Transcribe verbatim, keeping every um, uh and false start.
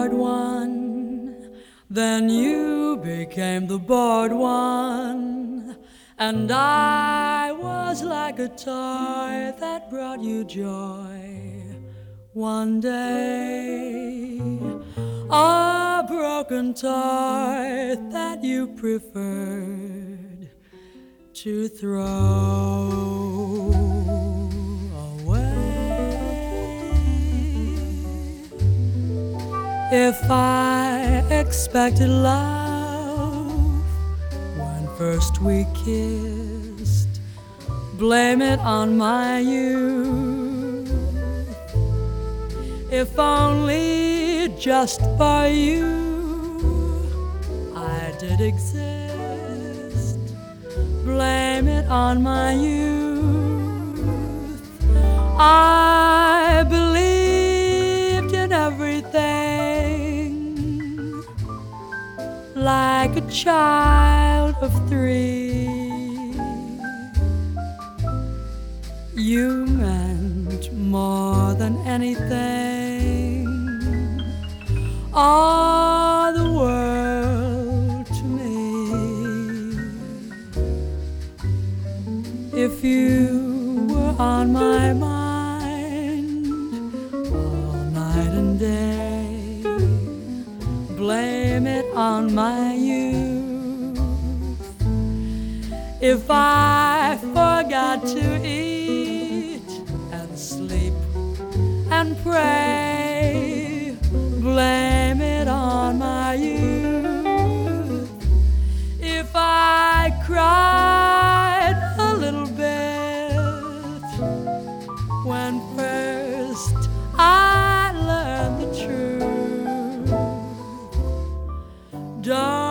hard one, then you became the bored one, and I was like a toy that brought you joy. One day, a broken toy that you preferred to throw away. If I expected love when first we kissed, blame it on my youth. If only just for you I did exist, blame it on my youth. I believed in everything like a child of three. You meant more than anything, all the world to me. If you were on my mind all night and day, blame it on my youth. If I forgot to eat and sleep and pray, blame it on my youth. If I cried a little bit when first I learned the truth, don't